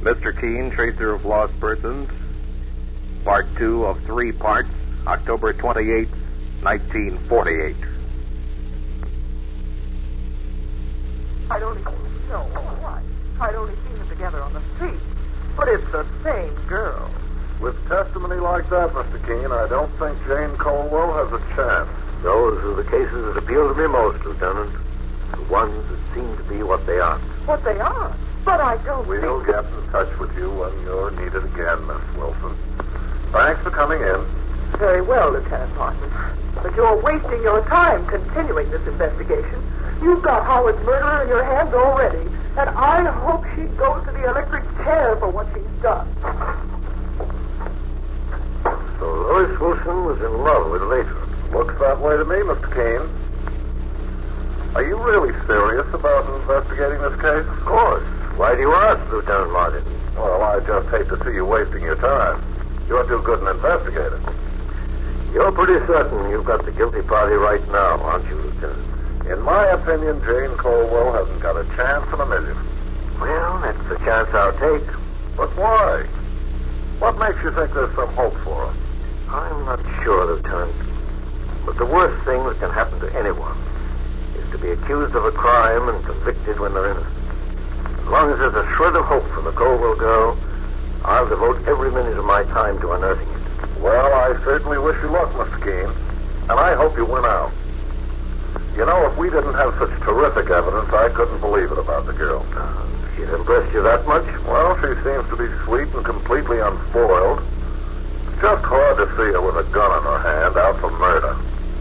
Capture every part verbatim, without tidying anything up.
Mister Keene, Tracer of Lost Persons, Part two of three parts, October twenty-eighth, nineteen forty-eight. I'd only no, why? I'd only seen them together on the street. But it's the same girl. With testimony like that, Mister Keene, I don't think Jane Colwell has a chance. Those are the cases that appeal to me most, Lieutenant. The ones that seem to be what they aren't. What they are? But I don't We'll think... get in touch with you when you're needed again, Miss Wilson. Thanks for coming in. Very well, Lieutenant Martin. But you're wasting your time continuing this investigation. You've got Howard's murderer in your hands already, and I hope she goes to the electric chair for what she's done. So Lois Wilson was in love with Lathrop. Looks that way to me, Mister Keene. Are you really serious about investigating this case? Of course. Why do you ask, Lieutenant Martin? Well, I just hate to see you wasting your time. You're too good an investigator. You're pretty certain you've got the guilty party right now, aren't you, Lieutenant? In my opinion, Jane Colwell hasn't got a chance in a million. Well, that's the chance I'll take. But why? What makes you think there's some hope for her? I'm not sure, Lieutenant. But the worst thing that can happen to anyone is to be accused of a crime and convicted when they're innocent. As long as there's a shred of hope for the Colwell girl, I'll devote every minute of my time to unearthing it. Well, I certainly wish you luck, Mister Keene. And I hope you win out. You know, if we didn't have such terrific evidence, I couldn't believe it about the girl. Uh, she's impressed you that much? Well, she seems to be sweet and completely unspoiled. It's just hard to see her with a gun in her hand out for murder.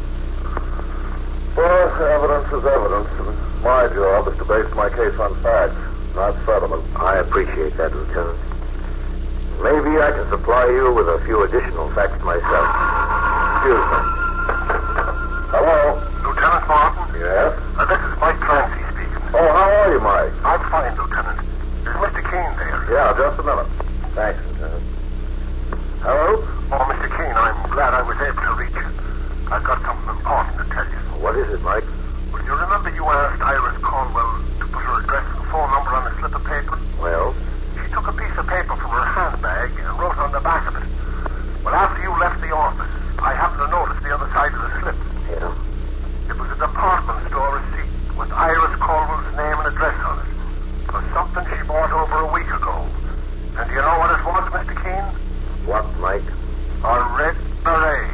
Well, evidence is evidence, and my job is to base my case on facts, not sentiment. I appreciate that, Lieutenant. Maybe I can supply you with a few additional facts myself. Excuse me. Hello? Lieutenant Martin? Yes? Uh, this is Mike Clancy speaking. Oh, how are you, Mike? I'm fine, Lieutenant. Is Mister Keene there? Yeah, just a minute. Thanks, Lieutenant. Hello? Oh, Mister Keene, I'm glad I was able to reach you. I've got something important to tell you. What is it, Mike? Well, you remember you asked Iris Colwell to put her address and phone number on a slip of paper? Well? She took a piece of paper from her handbag and wrote on the back of it. Well, after you left the office, I happened to notice the other side of the slip. Yeah? It was a department store receipt with Iris Colwell's name and address on it for something she bought over a week ago. And do you know what it was, Mister Keene? What, Mike? A red beret.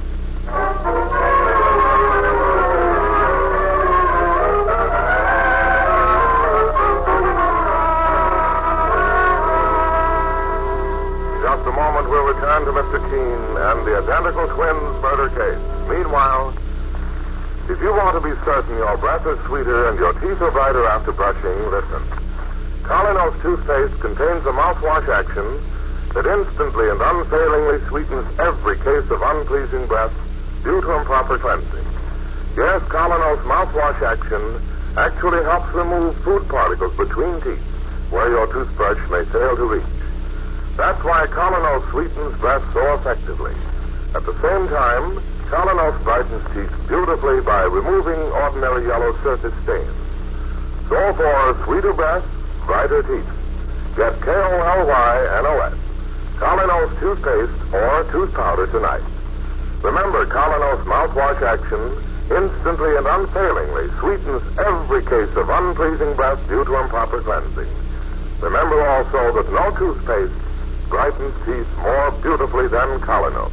Just a moment, we'll return to Mister Keene and the identical twins murder case. Meanwhile, if you want to be certain your breath is sweeter and your teeth are brighter after brushing, listen. Colinos toothpaste contains a mouthwash action that instantly and unfailingly sweetens every case of unpleasing breath due to improper cleansing. Yes, Colinos mouthwash action actually helps remove food particles between teeth where your toothbrush may fail to reach. That's why Colinos sweetens breath so effectively. At the same time, Colinos brightens teeth beautifully by removing ordinary yellow surface stains. So for sweeter breath, brighter teeth, get K O L Y N O S, Colinos toothpaste or tooth powder tonight. Remember, Colinos mouthwash action instantly and unfailingly sweetens every case of unpleasing breath due to improper cleansing. Remember also that no toothpaste brightens teeth more beautifully than Colinos.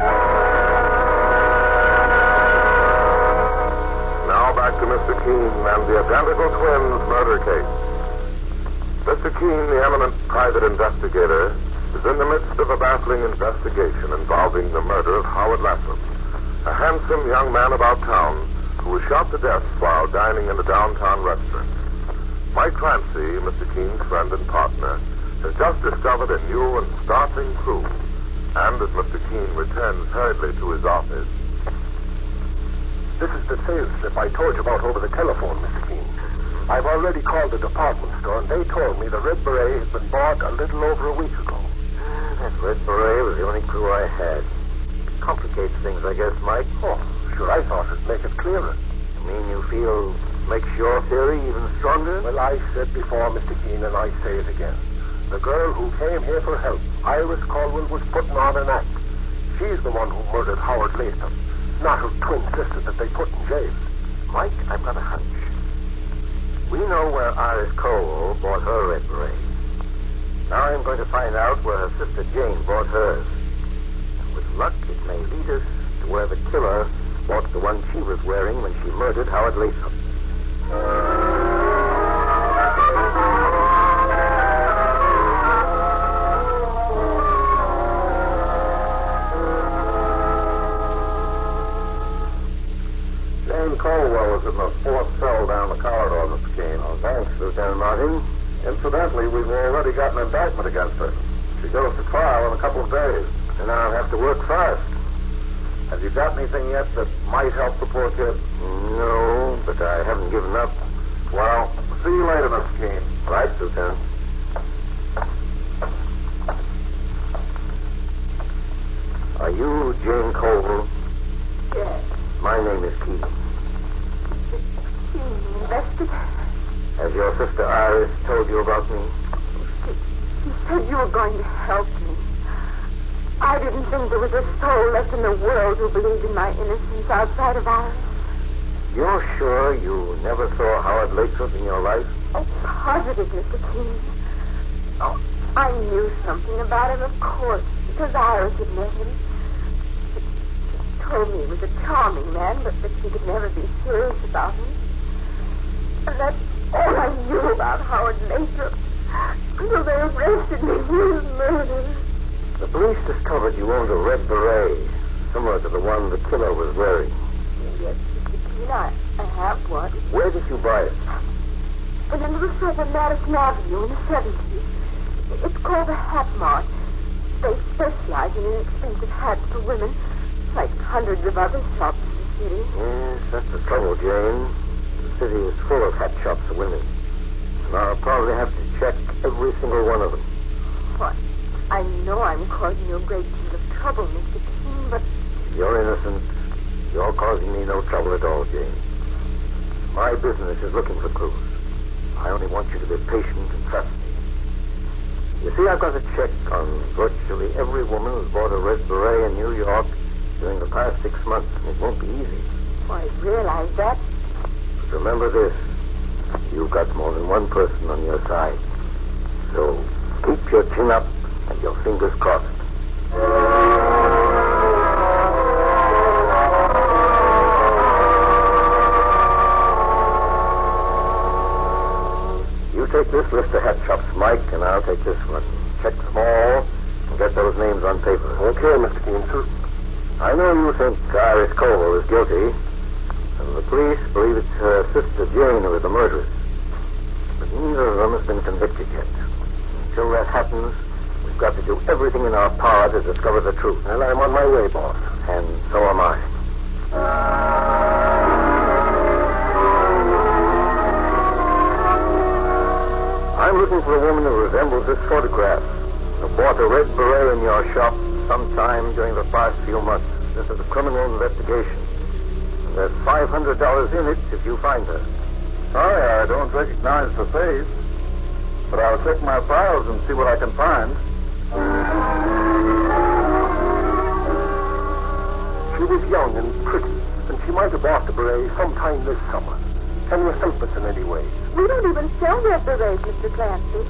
Now back to Mister Keene and the identical twins murder case. Mister Keene, the eminent private investigator, is in the midst of a baffling investigation involving the murder of Howard Lathrop, a handsome young man about town who was shot to death while dining in a downtown restaurant. Mike Clancy, Mister Keene's friend and partner, has just discovered a new and startling clue. And as Mister Keene returns hurriedly to his office... This is the sales slip I told you about over the telephone, Mister Keene. I've already called the department store, and they told me the red beret had been bought a little over a week ago. That red beret was the only clue I had. It complicates things, I guess, Mike. Oh, sure, I thought it'd make it clearer. You mean you feel makes your theory even stronger? Well, I said before, Mister Keene, and I say it again. The girl who came here for help, Iris Caldwell, was putting on an act. She's the one who murdered Howard Latham, not her twin sister that they put in jail. Mike, I've got a hunch. We know where Iris Caldwell bought her red beret. Now I'm going to find out where her sister Jane bought hers. And with luck, it may lead us to where the killer bought the one she was wearing when she murdered Howard Latham. Jane Caldwell was in the fourth cell down the corridor, Mister Keene. Oh, thanks, Lieutenant Martin. Incidentally, we've already got an indictment against her. She goes to trial in a couple of days. And I'll have to work fast. Have you got anything yet that might help the poor kid? No, but I haven't given up. Well, see you later, Mister Keene. Right, Lieutenant. Are you Jane Caldwell? Yes. My name is Keene. Keene, investigator. Has your sister Iris told you about me? She said you were going to help me. I didn't think there was a soul left in the world who believed in my innocence outside of Iris. You're sure you never saw Howard Lathrop in your life? Oh, positive, Mister Keene. Oh, I knew something about him, of course, because Iris had met him. She told me he was a charming man, but that she could never be serious about him. And that's all I knew about Howard Lathrop until they arrested me for his murder. The police discovered you owned a red beret, similar to the one the killer was wearing. Yes, Mister Keene, I, I have one. Where did you buy it? In a little shop on Madison Avenue in the seventies. It's called the Hat Mart. They specialize in inexpensive hats for women, like hundreds of other shops in the city. Yes, that's the trouble, Jane. The city is full of hat shops for women. And I'll probably have to check every single one of them. What? I know I'm causing you a great deal of trouble, Mister Keene, but... You're innocent. You're causing me no trouble at all, Jane. My business is looking for clues. I only want you to be patient and trust me. You see, I've got a check on virtually every woman who's bought a red beret in New York during the past six months, and it won't be easy. Oh, I realize that. But remember this. You've got more than one person on your side. So keep your chin up and your fingers crossed. You take this list of hat shops, Mike, and I'll take this one. Check them all and get those names on paper. Okay, Mister Keene, sir. I know you think Iris Caldwell is guilty, and the police believe it's her sister Jane who is the murderess. But neither of them has been convicted yet. Until that happens, we've got to do everything in our power to discover the truth. Well, I'm on my way, boss. And so am I. I'm looking for a woman who resembles this photograph, who bought a red beret in your shop sometime during the past few months. This is a criminal investigation. And there's five hundred dollars in it if you find her. Sorry, I don't recognize the face. But I'll check my files and see what I can find. She was young and pretty, and she might have bought the beret sometime this summer. Can you help us in any way? We don't even sell red berets, Mister Clancy.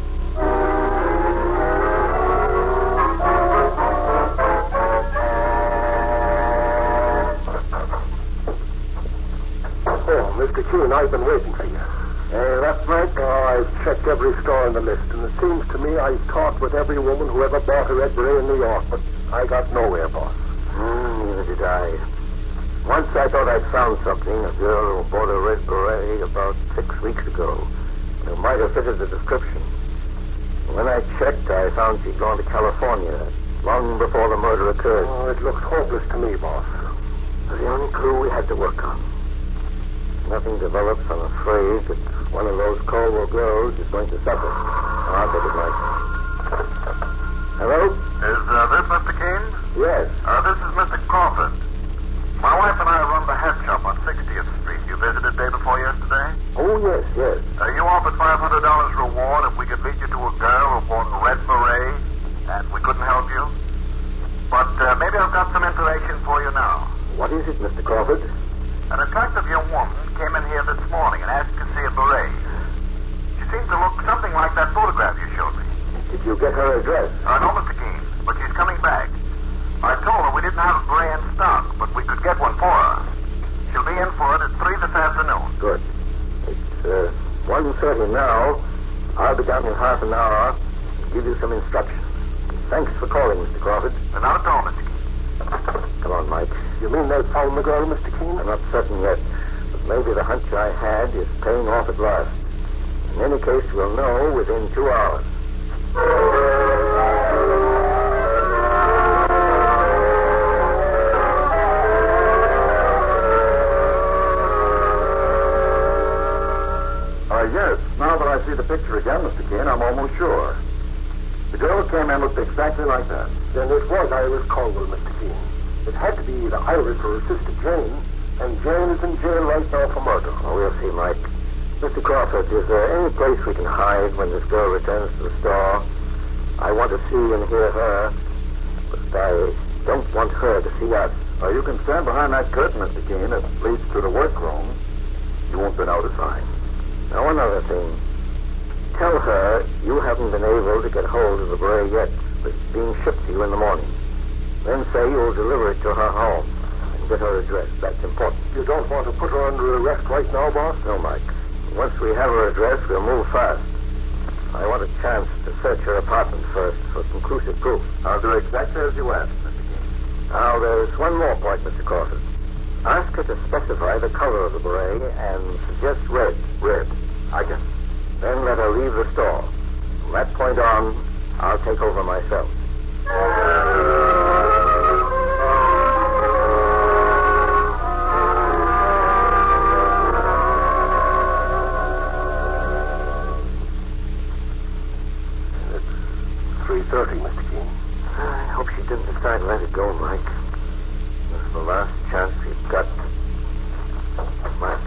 Oh, Mister Keene, I've been waiting for you. Hey, that's right. Oh, I've checked every store on the list, and it seems to me I've talked with every woman who ever bought a red beret in New York, but I got nowhere, boss. Mm, neither did I. Once I thought I'd found something, a girl who bought a red beret about six weeks ago, who might have fitted the description. When I checked, I found she'd gone to California long before the murder occurred. Oh, it looks hopeless to me, boss. It was the only clue we had to work on. Nothing develops, I'm afraid, that one of those Caldwell girls is going to suffer. I'll take it, Mike. Hello? Is uh, this Mister Keene? Yes. Uh, this is Mister Crawford. My wife and I run the hat shop on sixtieth Street. You visited day before yesterday? Oh, yes, yes. Uh, you offered five five hundred dollars reward if we could lead you to a girl who wore a red beret, and we couldn't help you. But uh, maybe I've got some information for you now. What is it, Mister Crawford? An attractive young woman came in here this morning and asked to see a beret. She seemed to look something like that photograph you showed me. Did you get her address? Uh, no, Mister Keene, but she's coming back. I told her we didn't have a beret in stock, but we could get one for her. She'll be in for it at three this afternoon. Good. It's uh, one thirty now. I'll be down in half an hour to give you some instructions. Thanks for calling, Mister Crawford. And not at all, Mister Keene. Come on, Mike. You mean they found the girl, Mister Keene? I'm not certain yet, but maybe the hunch I had is paying off at last. In any case, we'll know within two hours. Uh, yes. Now that I see the picture again, Mister Keene, I'm almost sure. The girl who came in looked exactly like that. Then it was Iris Caldwell, Mister Keene. It had to be either Iris or her sister Jane, and Jane is in jail right now for murder. Oh, we'll see, Mike. Mister Crawford, is there any place we can hide when this girl returns to the store? I want to see and hear her, but I don't want her to see us. Uh, you can stand behind that curtain, Mister Keene. It leads to the workroom. You won't be notified. Now, one other thing. Tell her you haven't been able to get hold of the beret yet, but it's being shipped to you in the morning. Then say you'll deliver it to her home and get her address. That's important. You don't want to put her under arrest right now, boss? No, Mike. Once we have her address, we'll move fast. I want a chance to search her apartment first for conclusive proof. I'll do exactly as you asked, Mister Keene. Now, there's one more point, Mister Crawford. Ask her to specify the color of the beret and suggest red. Red. I can. Then let her leave the store. From that point on, I'll take over myself. It's three thirty, Mister Keene. I hope she didn't decide to let it go, Mike. This is the last chance we've got. Mike.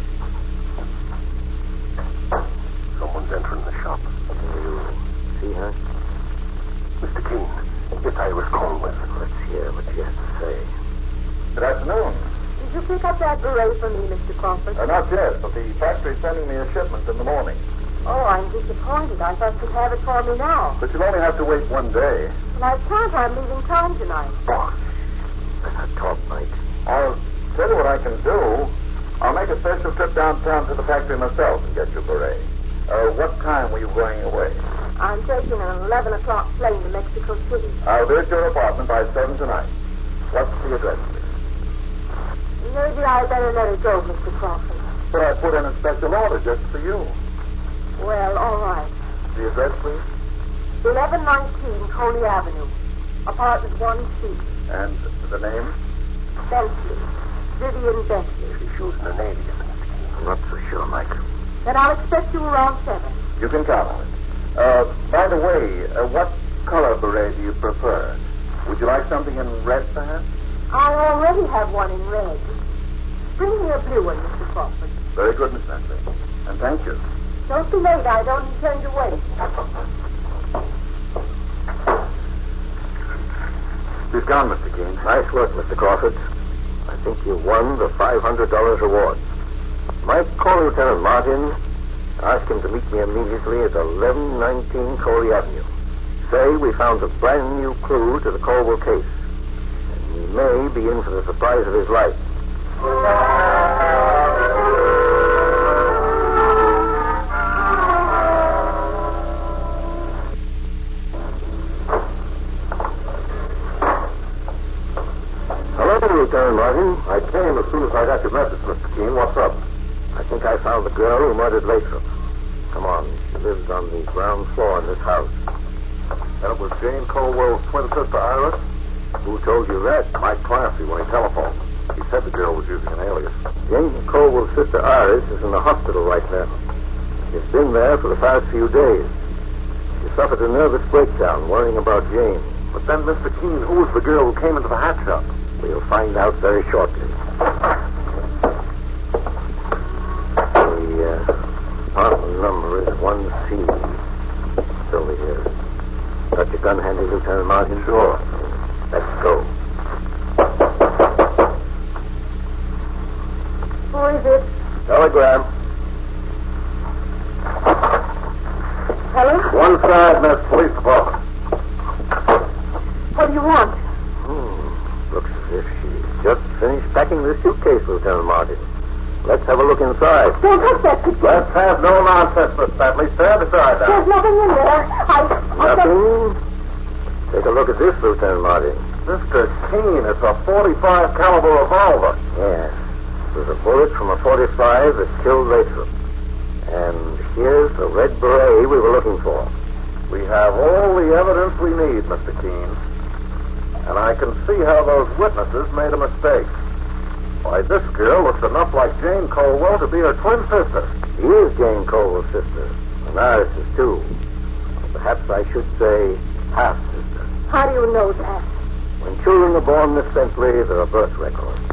Someone's entering the shop. Can you see her? Mister Keene, it's Iris Caldwell. Let's hear what she has to say. Good afternoon. Did you pick up that beret for me, Mister Crawford? Uh, not yet, but the factory's sending me a shipment in the morning. Oh, I'm disappointed. I thought you'd have it for me now. But you'll only have to wait one day. Well, I can't. I'm leaving town tonight. Oh, Better talk, Mike. I'll tell you what I can do. I'll make a special trip downtown to the factory myself and get your beret. Uh, what time were you going away? I'm taking an eleven o'clock plane to Mexico City. I'll be at your apartment by seven tonight. What's the address, please? Maybe I better let it go, Mister Crawford. But I put in a special order just for you. Well, all right. The address, please? eleven nineteen Coley Avenue, apartment one C. And the name? Bentley. Vivian Bentley. She's using a name again, Mister Keene. I'm not so sure, Mike. Then I'll expect you around seven. You can count on it. Uh, by the way, uh, what color beret do you prefer? Would you like something in red, perhaps? I already have one in red. Bring me a blue one, Mister Crawford. Very good, Miss Bentley. And thank you. Don't be late. I don't intend to wait. She's gone, Mister Keene. Nice work, Mister Crawford. I think you won the five hundred dollars reward. Mike, call Lieutenant Martin. Ask him to meet me immediately at eleven nineteen Coley Avenue. Say we found a brand new clue to the Caldwell case. And he may be in for the surprise of his life. Hello, Lieutenant Martin. I came as soon as I got your message, Mister Keene. What's up? I think I found the girl who murdered Lathrop. Come on. She lives on the ground floor in this house. That was Jane Caldwell's twin sister, Iris? Who told you that? Mike Clancy, when he telephoned. He said the girl was using an alias. Jane Caldwell's sister Iris is in the hospital right now. She's been there for the past few days. She suffered a nervous breakdown worrying about Jane. But then, Mister Keene, who was the girl who came into the hat shop? We'll find out very shortly. The uh, apartment number is one gun handy, Lieutenant Martin? Sure. Let's go. Who is it? Telegram. Hello? One side, Miss Police Department. What do you want? Hmm. Looks as if she just finished packing the suitcase, Lieutenant Martin. Let's have a look inside. Don't touch that picture. Let's have no nonsense, Miss Bentley. Stand aside now. There's nothing in there. I... I Nothing? Take a look at this, Lieutenant Martin. Mister Keene, it's a forty-five caliber revolver. Yes. There's a bullet from a forty-five that killed Lathrop. And here's the red beret we were looking for. We have all the evidence we need, Mister Keene. And I can see how those witnesses made a mistake. Why, this girl looks enough like Jane Colwell to be her twin sister. She is Jane Colwell's sister. And ours is too. Perhaps I should say half-sister. How do you know that? When children are born, Miss Bentley, there are birth records.